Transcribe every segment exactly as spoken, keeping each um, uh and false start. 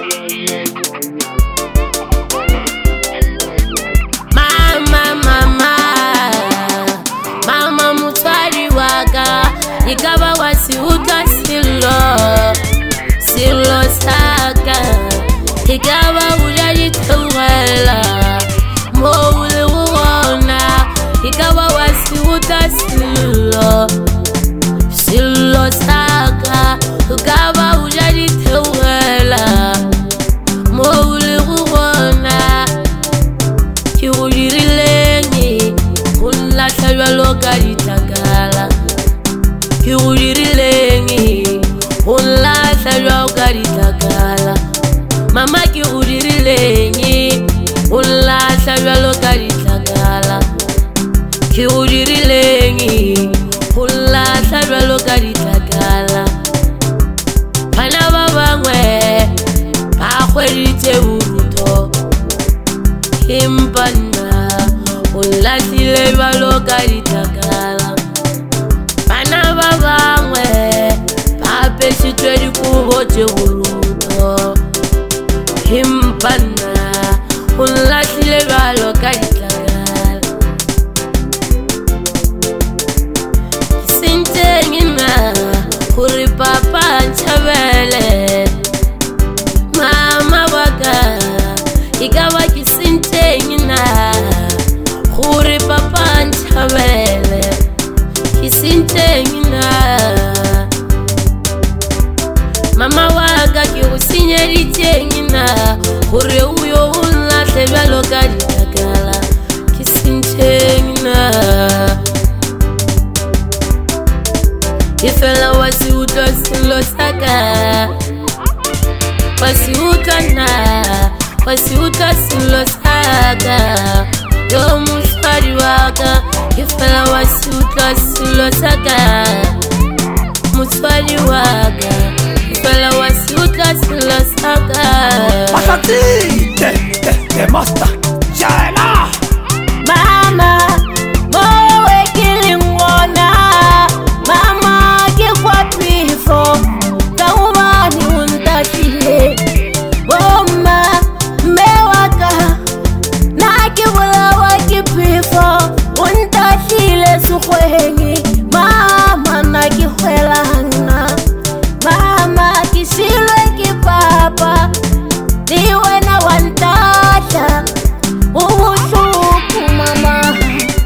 Mama, mama, mama mutwari waka, ikawa wasi uta silo, silo saka, ikawa ujali tuwela, mo ule uona, ikawa wasi uta silo, silo saka, ikawa ujali tuwela, mo ule uona, kiujirileni, unla saywa lokali tagala. Kiujirileni, unla saywa lokali tagala. Mama kiujirileni, unla saywa lokali tagala. Kiujirileni, unla saywa lokali tagala. Pana babangwe, pakwelite uruto. Himpana, unla saywa lokali tagala. Pana babangwe, pape chitweli kuhoje uruto. Himpana, unla saywa lokali tagala. Kisinte ngina, kuri papa nchabele. Mama waka, ikawa kisinte ngina, kuri papa nchabele. Kisinte ngina, mama waka kiusinyerite ngina, kuri uyo unla saywa lokali tagala. Kisinte ngina, ifela wasi uta silo saka, wasi uta na, wasi uta silo saka. Yo muswari waka, ifela wasi uta silo saka, muswari waka, ifela wasi uta silo saka. Masati, de, de, de master, Jaina. Mama, mowe kilingona, mama kikwa pifo, kaumani untakile. Boma, mewaka, na kibula wakipifo, untakile sukhwengi. Mama na kikhwelana, mama kisilwe kipapa, diwe na wantasha, uhusuku mama.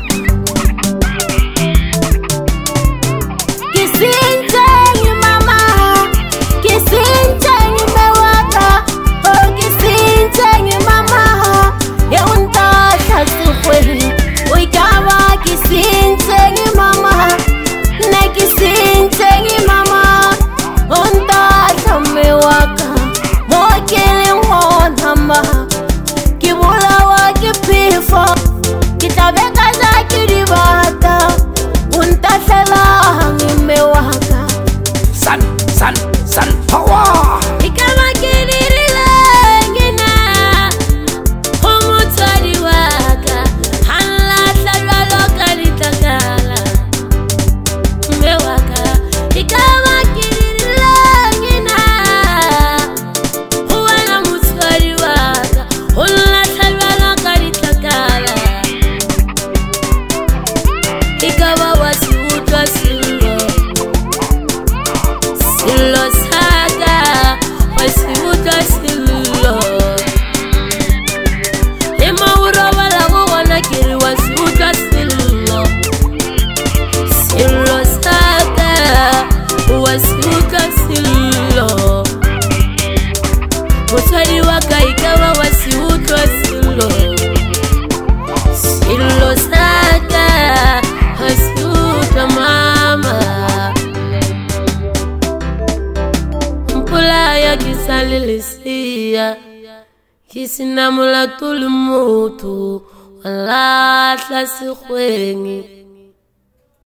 Kisintengi mama, kisintengi mewaka, oh kisintengi mama, ya untasha sukhwengi. Uikawa kisintengi mama, na kisintengi mama, untasha mewaka, mokele ngonama. Kibula wakipifo, kitabeka za kiribata, untasela ngimewaka. Sun, sun, sun power. Ikama kiririle ngina, umutwari waka, hanla saywa lokali tagala. Mewaka, ikama kiririle ngina, uwana mutwari waka, unla saywa lokali tagala. Ikawa wasi uta silo, silo saka, wasi uta silo. Ima urawala kuwana kiri wasi uta silo, silo saka, wasi uta silo. Mutwari waka ikawa wasi uta silo, silo saka, wasi uta mama. Mpula ya kisalilisia, kisinamula tuli mutu, wala atla sikhwengi.